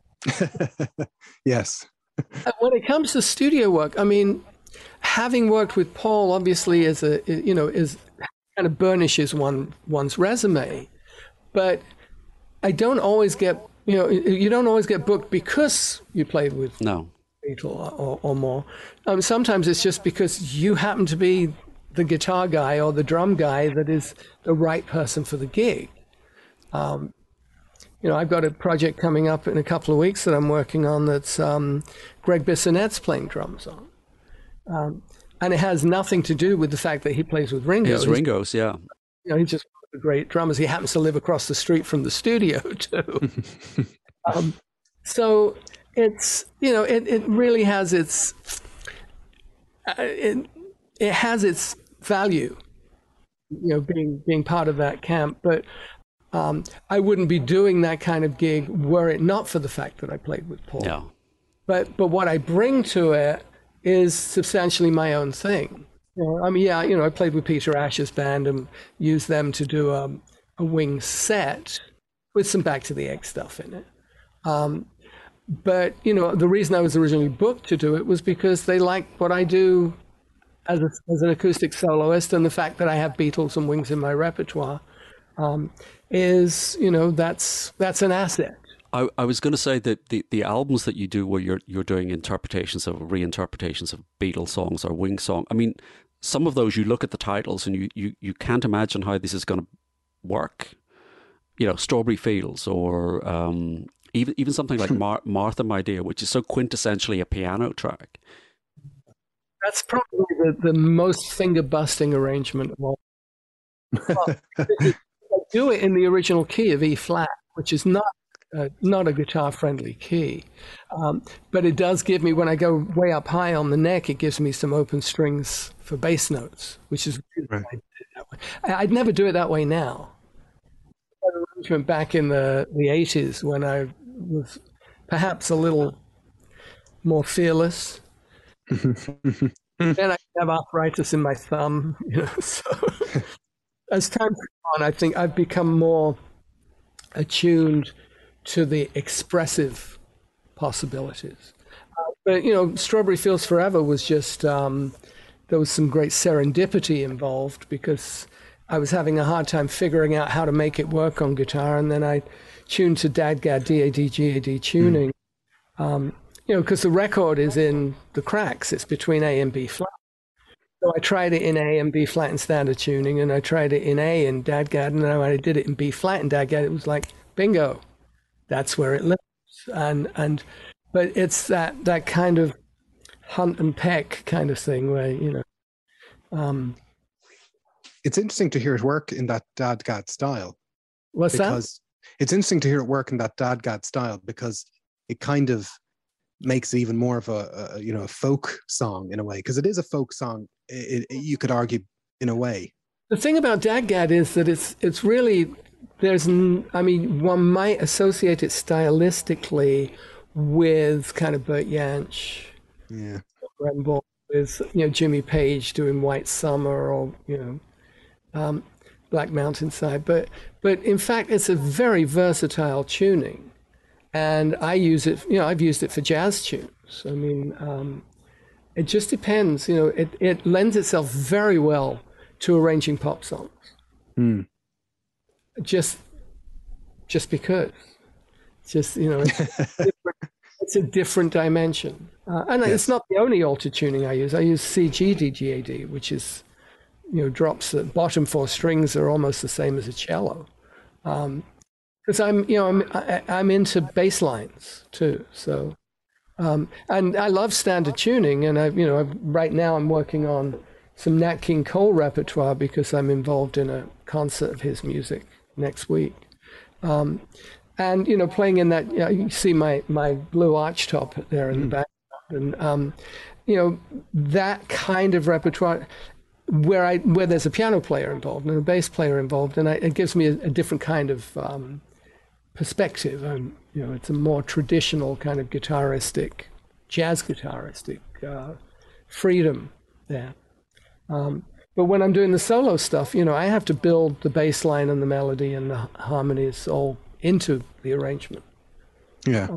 Yes. When it comes to studio work, I mean, having worked with Paul obviously is a you know is kind of burnishes one one's resume, but I don't always get you know you don't always get booked because you played with No. Beatle or, or more. Um, sometimes it's just because you happen to be the guitar guy or the drum guy that is the right person for the gig. Um, you know, I've got a project coming up in a couple of weeks that I'm working on that's um, Greg Bissonet's playing drums on. Um, and it has nothing to do with the fact that he plays with Ringo. It's He's- Ringo's, yeah. You know, he's just one of the great drummers. He happens to live across the street from the studio too. um, so it's you know it, it really has its uh, it it has its value. You know, being being part of that camp, but um, I wouldn't be doing that kind of gig were it not for the fact that I played with Paul. Yeah. But but what I bring to it is substantially my own thing. You know, I mean, yeah, you know, I played with Peter Ash's band and used them to do a, a Wings set with some Back to the Egg stuff in it. Um, but, you know, the reason I was originally booked to do it was because they liked what I do as, a, as an acoustic soloist, and the fact that I have Beatles and Wings in my repertoire um, is, you know, that's that's an asset. I, I was going to say that the, the albums that you do where you're you're doing interpretations of reinterpretations of Beatles songs or Wings song. I mean, some of those you look at the titles and you, you, you can't imagine how this is going to work. You know, Strawberry Fields or um, even even something like Mar- Martha, My Dear, which is so quintessentially a piano track. That's probably the, the most finger busting arrangement of all. Well, I do it in the original key of E flat, which is not uh, not a guitar friendly key, um, but it does give me, when I go way up high on the neck, it gives me some open strings for bass notes, which is Right. I did it that way. I, I'd never do it that way now. That arrangement back in the the eighties when I was perhaps a little more fearless. Then I have arthritis in my thumb, you know. So as time goes on, I think I've become more attuned to the expressive possibilities. Uh, but you know, Strawberry Fields Forever was just um, there was some great serendipity involved because I was having a hard time figuring out how to make it work on guitar, and then I tuned to DADGAD D A D G A D tuning. Mm. Um, You know, because the record is in the cracks. It's between A and B flat. So I tried it in A and B flat in standard tuning, and I tried it in A and DADGAD, and then when I did it in B flat and DADGAD, it was like, bingo, that's where it lives. And and but it's that that kind of hunt and peck kind of thing where, you know. Um, It's interesting to hear it work in that DADGAD style. what's because that? It's interesting to hear it work in that DADGAD style because it kind of makes it even more of a, a you know a folk song in a way, because it is a folk song. It, it, you could argue in a way. The thing about Dad-Gad is that it's it's really there's I mean one might associate it stylistically with kind of Bert Jansch, yeah, Rembo, with you know Jimmy Page doing White Summer, or you know um, Black Mountainside, but but in fact it's a very versatile tuning, and I use it. You know, I've used it for jazz tunes. I mean, um, it just depends. You know, it it lends itself very well to arranging pop songs. Mm. Just just because, just you know, it's, different, it's a different dimension, uh, and yes. It's not the only alter tuning I use. I use C G D G A D, which is you know drops the bottom four strings are almost the same as a cello, because um, I'm you know I'm I, I'm into bass lines too. So, um, and I love standard tuning, and I you know I've, right now I'm working on some Nat King Cole repertoire because I'm involved in a concert of his music next week. Um, and, you know, playing in that, you know, you see my, my blue arch top there in mm. the background. And, um, you know, that kind of repertoire where I where there's a piano player involved and a bass player involved, and I, it gives me a, a different kind of um, perspective. Um, you know, it's a more traditional kind of guitaristic, jazz guitaristic uh, freedom there. Um, but when I'm doing the solo stuff, you know, I have to build the bass line and the melody and the harmonies all into the arrangement. Yeah.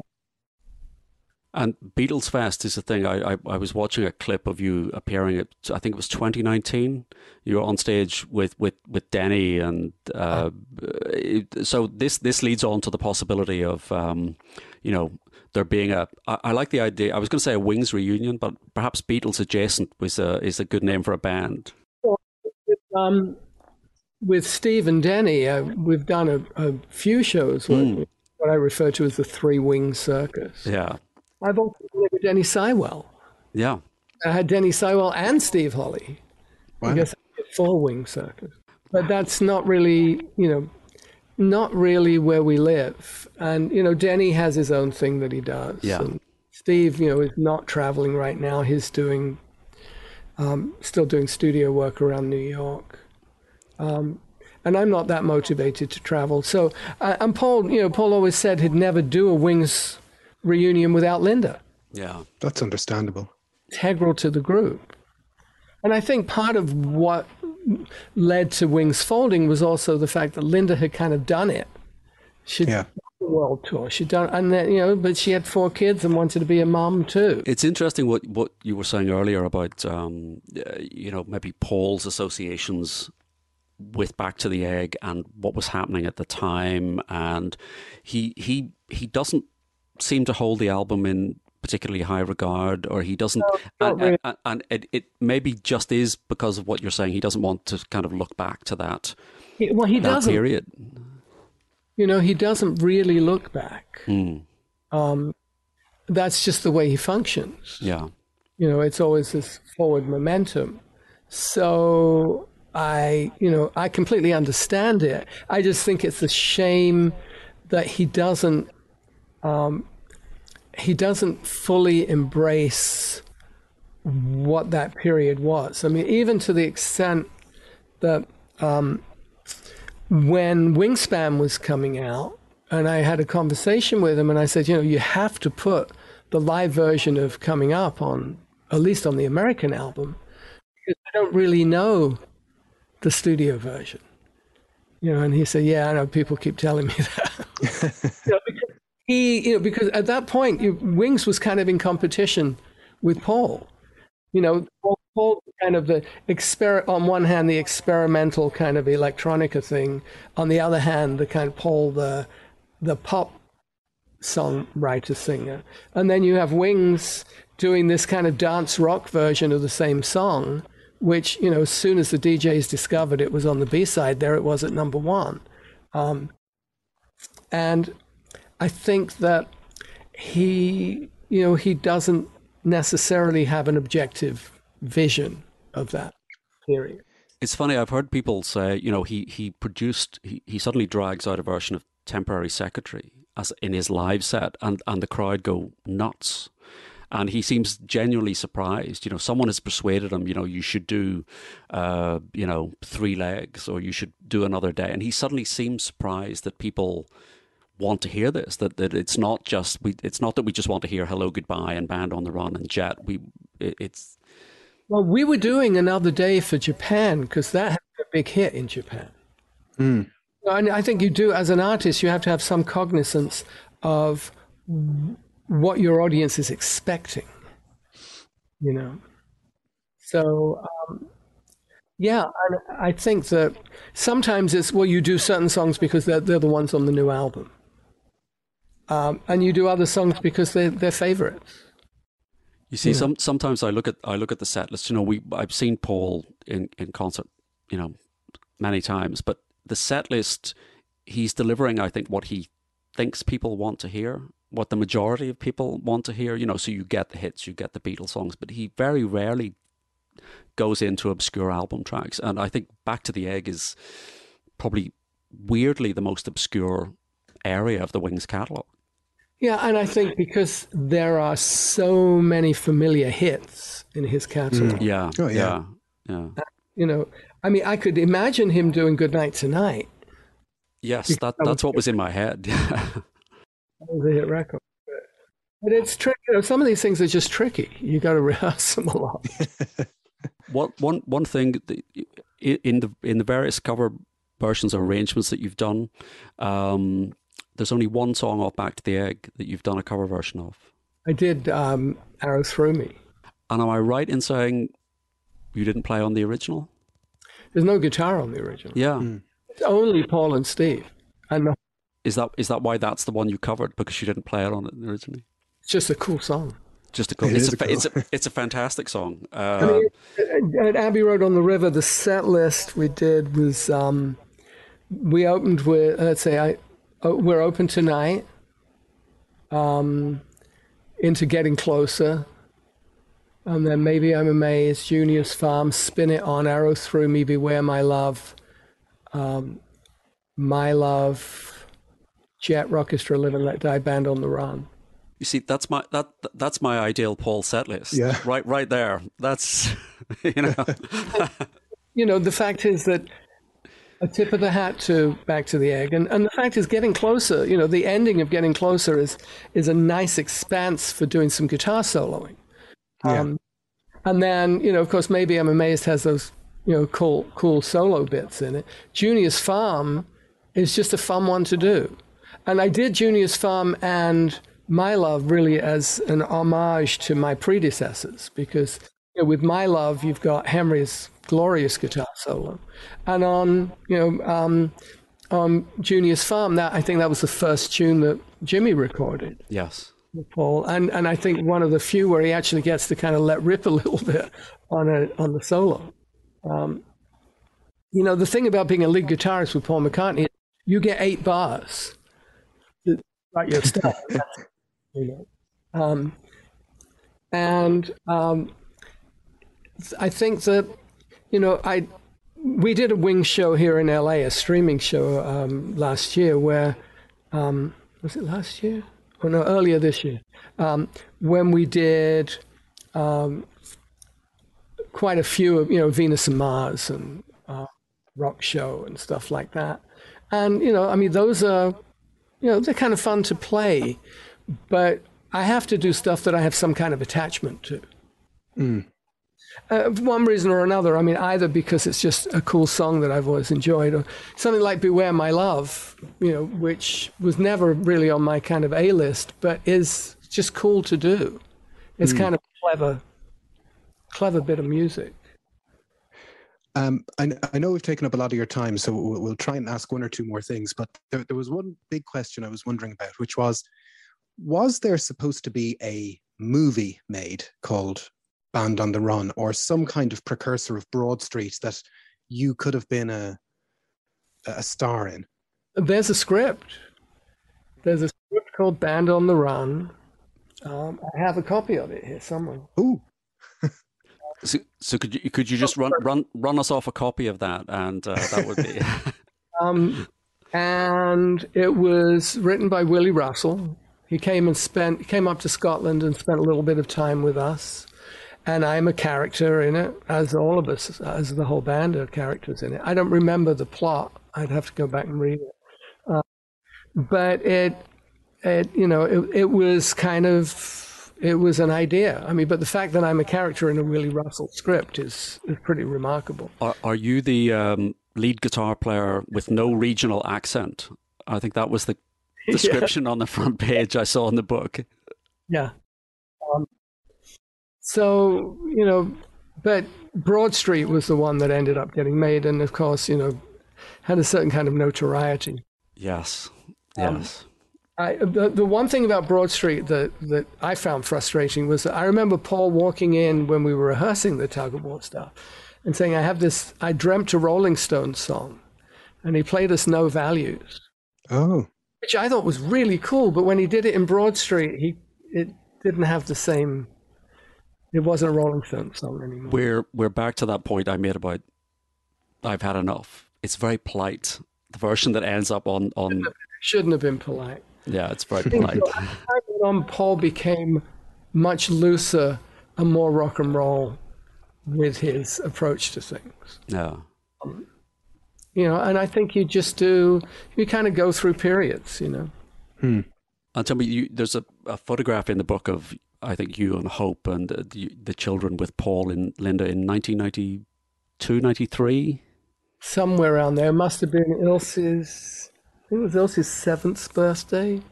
And Beatles Fest is the thing. I, I I was watching a clip of you appearing at, I think it was twenty nineteen. You were on stage with, with, with Denny, and uh, it, so this this leads on to the possibility of, um, you know, there being a. I, I like the idea. I was going to say a Wings reunion, but perhaps Beatles adjacent was a, is a good name for a band. Well, with, um, with Steve and Denny, uh, we've done a, a few shows. Mm. What, what I refer to as the Three Wing Circus. Yeah. I've also done it with Denny Seiwell. Yeah. I had Denny Seiwell and Steve Holley. Wow. I guess a four-wing circus. But that's not really, you know, not really where we live. And, you know, Denny has his own thing that he does. Yeah. And Steve, you know, is not traveling right now. He's doing, um, still doing studio work around New York. Um, and I'm not that motivated to travel. So, uh, and Paul, you know, Paul always said he'd never do a Wings reunion without Linda. Yeah. That's understandable. Integral to the group. And I think part of what led to Wings folding was also the fact that Linda had kind of done it. She'd yeah. done the world tour. She'd done, and then, you know, but she had four kids and wanted to be a mom too. It's interesting what, what you were saying earlier about, um, uh, you know, maybe Paul's associations with Back to the Egg and what was happening at the time. And he he he doesn't seem to hold the album in particularly high regard, or he doesn't, no, and, really. and, and it, it maybe just is because of what you're saying. He doesn't want to kind of look back to that, he, well, he that doesn't. period. You know, he doesn't really look back. Mm. Um, that's just the way he functions. Yeah. You know, it's always this forward momentum. So I, you know, I completely understand it. I just think it's a shame that he doesn't, um, he doesn't fully embrace what that period was. I mean, even to the extent that um, when Wingspan was coming out, and I had a conversation with him, and I said, you know, you have to put the live version of Coming Up on, at least on the American album, because I don't really know the studio version. You know, and he said, yeah, I know, people keep telling me that. you know, because he, you know, because at that point, you, Wings was kind of in competition with Paul. You know, Paul, Paul kind of the exper- on one hand, the experimental kind of electronica thing. On the other hand, the kind of Paul, the the pop songwriter singer. And then you have Wings doing this kind of dance rock version of the same song, which, you know, as soon as the D Js discovered it was on the B-side, there it was at number one. Um, and I think that he, you know, he doesn't necessarily have an objective vision of that period. It's funny, I've heard people say, you know, he, he produced, he, he suddenly drags out a version of Temporary Secretary as in his live set, and, and the crowd go nuts. and he seems genuinely surprised. You know, someone has persuaded him, you know, you should do, uh, you know, Three Legs, or you should do Another Day. And he suddenly seems surprised that people want to hear this, that, that it's not just, we, it's not that we just want to hear Hello, Goodbye and Band on the Run and Jet. We, it, it's... Well, we were doing Another Day for Japan because that had a big hit in Japan. Mm. And I think you do, as an artist, you have to have some cognizance of what your audience is expecting, you know. So, um, yeah, and I think that sometimes it's, well, you do certain songs because they're, they're the ones on the new album. Um, and you do other songs because they're, they're favorites. You see, yeah. some sometimes I look at I look at the set list. You know, we I've seen Paul in, in concert, you know, many times, but the set list, he's delivering, I think, what he thinks people want to hear, what the majority of people want to hear. You know, so you get the hits, you get the Beatles songs, but he very rarely goes into obscure album tracks. And I think Back to the Egg is probably weirdly the most obscure area of the Wings catalog. Yeah, and I think because there are so many familiar hits in his catalog. Mm. Yeah, oh, yeah, yeah. Uh, you know, I mean, I could imagine him doing Goodnight Tonight. Yes, that, that's what was in my head. That was a hit record. But it's tricky. You know, some of these things are just tricky. You got to rehearse them a lot. What one one thing in the in the various cover versions or arrangements that you've done, um, there's only one song off Back to the Egg that you've done a cover version of. I did um, Arrow Through Me. And am I right in saying you didn't play on the original? There's no guitar on the original. Yeah. Mm. It's only Paul and Steve. And the... Is that is that why that's the one you covered, because you didn't play it on it originally? It's just a cool song. Just a cool. It it's a, a cool. it's a it's a fantastic song. Uh, I mean, at Abbey Road on the River, the set list we did was um, we opened with, let's say I oh, we're open tonight. Um, into Getting Closer. And then Maybe I'm Amazed, Junior's Farm, Spin It On, Arrow Through Me, Beware My Love, um, My Love, Jet, Rockestra, Live and Let Die, Band on the Run. You see, that's my that that's my ideal Paul set list. Yeah. Right right there. That's, you know. You know, the fact is that a tip of the hat to Back to the Egg. And, and the fact is, Getting Closer, you know, the ending of Getting Closer is, is a nice expanse for doing some guitar soloing. Yeah. Um, and then, you know, of course, Maybe I'm Amazed has those, you know, cool, cool solo bits in it. Junior's Farm is just a fun one to do. And I did Junior's Farm and My Love really as an homage to my predecessors, because, you know, with My Love, you've got Henry's glorious guitar solo. And on, you know, um, on Junior's Farm, that I think that was the first tune that Jimmy recorded. Yes. Paul, and and I think one of the few where he actually gets to kind of let rip a little bit on a on the solo. Um, you know, the thing about being a lead guitarist with Paul McCartney, you get eight bars to write your stuff. You know, um, and um, I think that, you know, I we did a Wings show here in L A, a streaming show um, last year. Where um, was it last year? Oh, no, earlier this year, um, when we did um, quite a few of, you know, Venus and Mars and uh, Rock Show and stuff like that. And, you know, I mean, those are, you know, they're kind of fun to play, but I have to do stuff that I have some kind of attachment to. Mm. Uh, for one reason or another. I mean, either because it's just a cool song that I've always enjoyed, or something like Beware My Love, you know, which was never really on my kind of A-list, but is just cool to do. It's mm. kind of clever, clever bit of music. Um, I, I know we've taken up a lot of your time, so we'll, we'll try and ask one or two more things, but there, there was one big question I was wondering about, which was, was there supposed to be a movie made called Band on the Run, or some kind of precursor of Broad Street that you could have been a a star in? There's a script. There's a script called Band on the Run. Um, I have a copy of it here somewhere. Ooh. so, so could you could you just run run run us off a copy of that, and uh, that would be. um, and it was written by Willie Russell. He came and spent, came up to Scotland and spent a little bit of time with us. And I'm a character in it, as all of us, as the whole band are characters in it. I don't remember the plot. I'd have to go back and read it. Uh, but it, it, you know, it, it was kind of, it was an idea. I mean, but the fact that I'm a character in a Willie Russell script is, is pretty remarkable. Are, are you the um, lead guitar player with no regional accent? I think that was the description yeah. on the front page I saw in the book. Yeah. Um, So, you know, but Broad Street was the one that ended up getting made, and of course, you know, had a certain kind of notoriety. Yes, Um, yes. I, the, the one thing about Broad Street that, that I found frustrating was that I remember Paul walking in when we were rehearsing the Tug of War stuff and saying, I have this, I dreamt a Rolling Stones song, and he played us No Values. Oh. Which I thought was really cool, but when he did it in Broad Street, he it didn't have the same... It wasn't a Rolling Stones song anymore. We're we're back to that point I made about I've had enough. It's very polite. The version that ends up on on shouldn't have, shouldn't have been polite. Yeah, it's very polite. On Paul became much looser and more rock and roll with his approach to things. Yeah. Um, you know, and I think you just do. You kind of go through periods. You know. Hmm. And tell me, you, there's a, a photograph in the book of, I think, you and Hope and the, the children with Paul and Linda in nineteen ninety-two, ninety-three? Somewhere around there. It must have been Ilse's, I think it was Ilse's seventh birthday.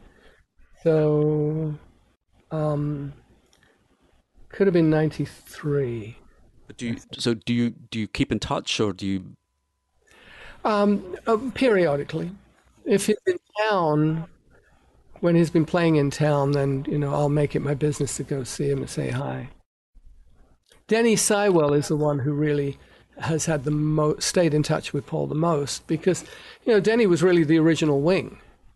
So, um, could have been ninety-three. Do you, so do you, do you keep in touch, or do you? Um, uh, periodically. If he's in town... When he's been playing in town, then, you know, I'll make it my business to go see him and say hi. Denny Sywell is the one who really has had the mo- stayed in touch with Paul the most, because, you know, Denny was really the original Wing.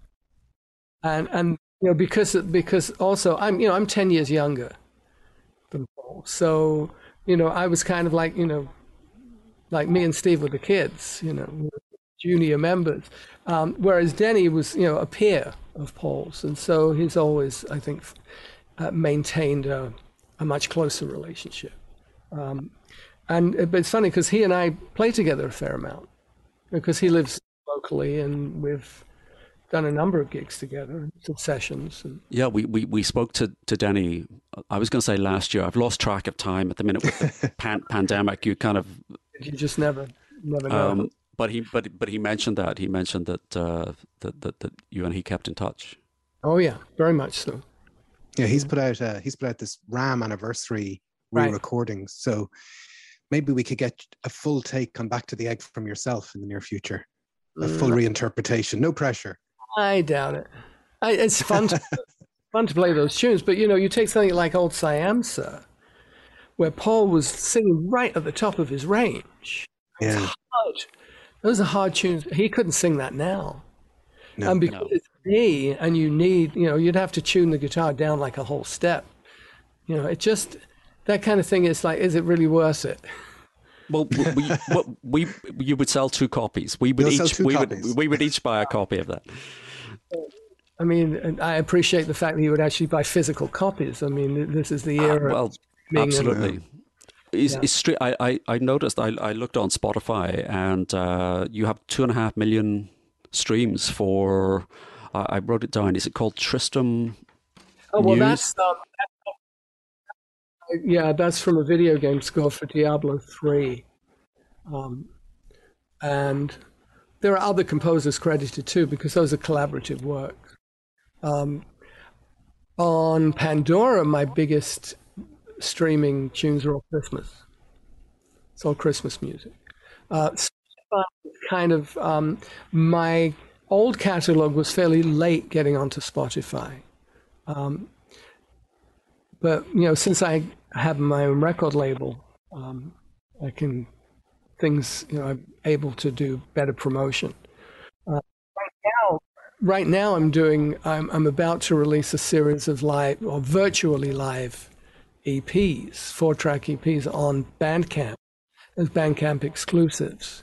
And, and you know, because, because also, I'm, you know, I'm ten years younger than Paul. So, you know, I was kind of like, you know, like me and Steve were the kids, you know, junior members. Um, whereas Denny was, you know, a peer of Paul's, and so he's always, I think, uh, maintained a, a much closer relationship. Um, and but it's funny because he and I play together a fair amount, because he lives locally, and we've done a number of gigs together, some sessions. And... Yeah, we, we, we spoke to, to Denny, I was going to say last year. I've lost track of time at the minute with the pan- pandemic. You kind of... You just never, never know. Um, But he, but but he mentioned that he mentioned that, uh, that that that you and he kept in touch. Oh yeah, very much so. Yeah, he's put out uh, he's put out this Ram anniversary Right. re-recording. So maybe we could get a full take on Back to the Egg from yourself in the near future. A full Mm. reinterpretation, no pressure. I doubt it. I, it's fun to, fun to play those tunes, but you know, you take something like Old Siam Sir, where Paul was singing right at the top of his range. Yeah. It's hard. Those are hard tunes. He couldn't sing that now. No, and because no. it's me, and you need, you know, you'd have to tune the guitar down like a whole step. You know, it just, that kind of thing is like, is it really worth it? Well, we, we, we you would sell two copies. We would You'll sell each two we copies. would we would each buy a copy of that. I mean, and I appreciate the fact that you would actually buy physical copies. I mean, this is the era. Uh, well, of being absolutely. Is Yeah. is straight? I, I I noticed. I I looked on Spotify, and uh, you have two and a half million streams for. Uh, I wrote it down. Is it called Tristram? Oh well, News? that's um, yeah, that's from a video game score for Diablo three, um, and there are other composers credited too, because those are collaborative works. Um, on Pandora, my biggest streaming tunes are all Christmas. It's all Christmas music. Uh, Spotify is kind of um, my old catalog was fairly late getting onto Spotify. Um, but you know, since I have my own record label, um, I can things you know I'm able to do better promotion. Uh, right now, right now I'm doing I'm I'm about to release a series of live or virtually live E Ps, four track E Ps on Bandcamp as Bandcamp exclusives.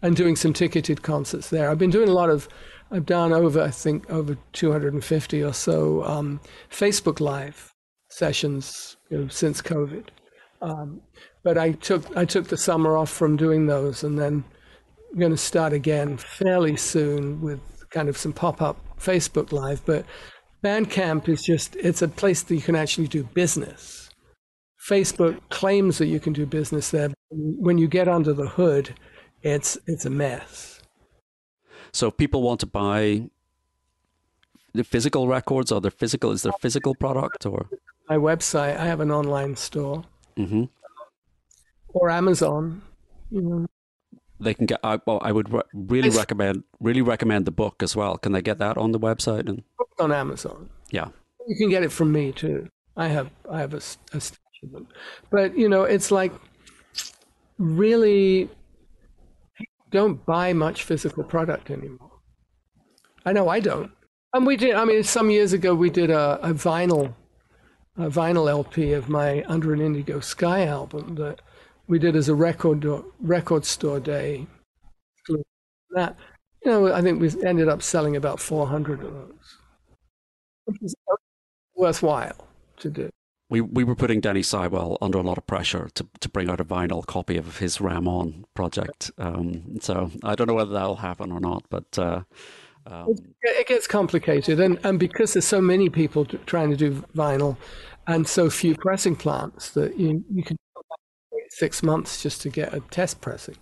and doing some ticketed concerts there. I've been doing a lot of, I've done over, I think, over two hundred fifty or so um, Facebook Live sessions, you know, since COVID. Um, but I took I took the summer off from doing those, and then I'm going to start again fairly soon with kind of some pop-up Facebook Live. But Bandcamp is just, it's a place that you can actually do business. Facebook claims that you can do business there. When you get under the hood, it's it's a mess. So if people want to buy the physical records, or their physical, is there physical product or? My website, I have an online store. Mm-hmm. Or Amazon, you know. They can get. I, well, I would re- really it's, recommend, really recommend the book as well. Can they get that on the website? And on Amazon. Yeah, you can get it from me too. I have, I have a, a stash of them. But you know, it's like really people don't buy much physical product anymore. I know I don't. And we did. I mean, some years ago we did a, a vinyl, a vinyl L P of my Under an Indigo Sky album that we did as a record record store day. That, you know, I think we ended up selling about four hundred of those, which is worthwhile to do. We we were putting Denny Seiwell under a lot of pressure to, to bring out a vinyl copy of his Ramon project. Um, so I don't know whether that'll happen or not, but uh, um... it, it gets complicated, and and because there's so many people trying to do vinyl, and so few pressing plants, that you you can. Six months just to get a test pressing.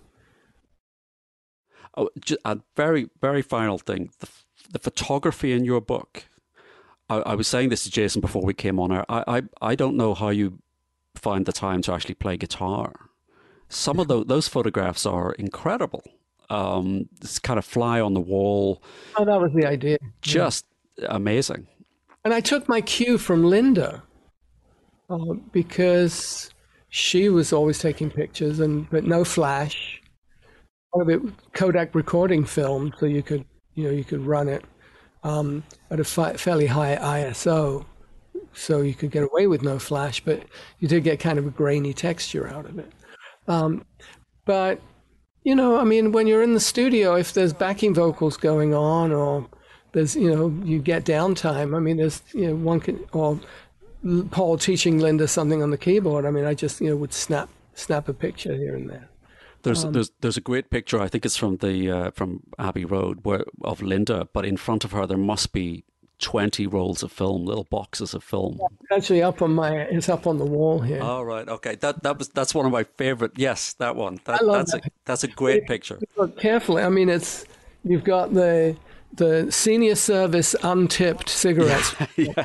Oh, just a very, very final thing. The, the photography in your book. I, I was saying this to Jason before we came on air. I, I, I don't know how you find the time to actually play guitar. Some of those, those photographs are incredible. Um, it's kind of fly on the wall. Oh, that was the idea. Just yeah. Amazing. And I took my cue from Linda uh, because she was always taking pictures, and but no flash. Part of it Kodak recording film, so you could, you know, you could run it um, at a fi- fairly high I S O, so you could get away with no flash, but you did get kind of a grainy texture out of it. Um, but you know, I mean, when you're in the studio, if there's backing vocals going on, or there's, you know, you get downtime. I mean, there's, you know, one can, or Paul teaching Linda something on the keyboard. I mean, I just, you know, would snap snap a picture here and there. There's um, there's there's a great picture. I think it's from the uh, from Abbey Road, where of Linda, but in front of her there must be twenty rolls of film, little boxes of film. It's actually up on my, it's up on the wall here. Oh right, okay. That that was that's one of my favorite. Yes, that one. That, I love that's that. a that's a great picture. Look carefully. I mean, it's, you've got the the senior service untipped cigarettes. Yeah.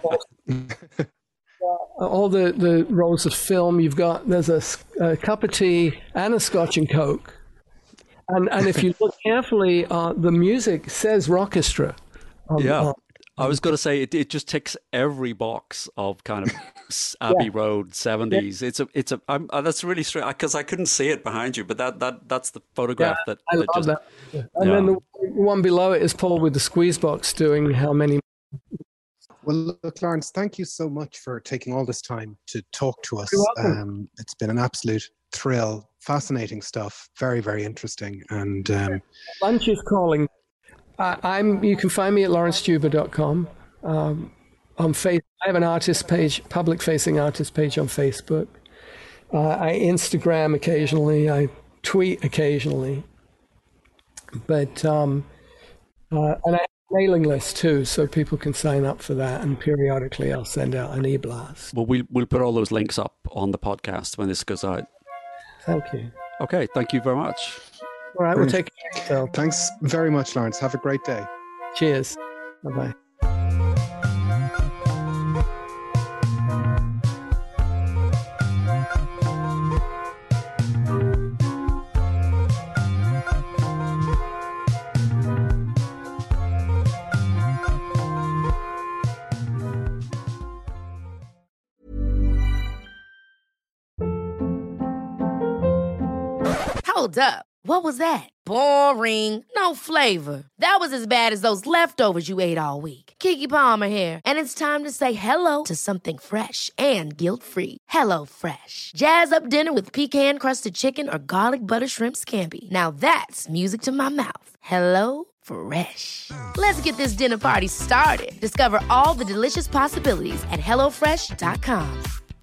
All the, the rolls of film. You've got, there's a, a cup of tea and a Scotch and Coke. And and if you look carefully, uh, the music says Rockestra. Um, yeah. uh, I was going to say, it, it just ticks every box of kind of Abbey yeah. Road seventies. Yeah. It's a, it's a, I'm, uh, that's really strange because I couldn't see it behind you, but that, that that's the photograph yeah, that, I that love just. That. Yeah. And yeah. then the one below it is Paul with the squeeze box doing how many. Well, look, Lawrence, thank you so much for taking all this time to talk to us. Um, it's been an absolute thrill, fascinating stuff, very, very interesting. And um, lunch is calling. Uh, I'm. You can find me at lawrence stuber dot com. Um, on face, I have an artist page, public-facing artist page on Facebook. Uh, I Instagram occasionally. I tweet occasionally. But um, uh, and I. Mailing list too, so people can sign up for that, and periodically I'll send out an e-blast. Well, we'll we'll put all those links up on the podcast when this goes out. Thank you. Okay, thank you very much. All right, we'll take care of yourself. Thanks very much, Lawrence. Have a great day. Cheers. Bye-bye. Hold up. What was that? Boring. No flavor. That was as bad as those leftovers you ate all week. Keke Palmer here, and it's time to say hello to something fresh and guilt-free. Hello Fresh. Jazz up dinner with pecan-crusted chicken or garlic butter shrimp scampi. Now that's music to my mouth. Hello Fresh. Let's get this dinner party started. Discover all the delicious possibilities at hello fresh dot com.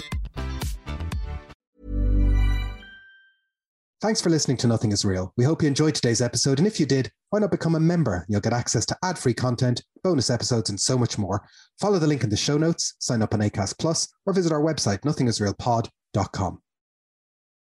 Thanks for listening to Nothing Is Real. We hope you enjoyed today's episode, and if you did, why not become a member? You'll get access to ad-free content, bonus episodes, and so much more. Follow the link in the show notes, sign up on Acast Plus, or visit our website, nothing is real pod dot com.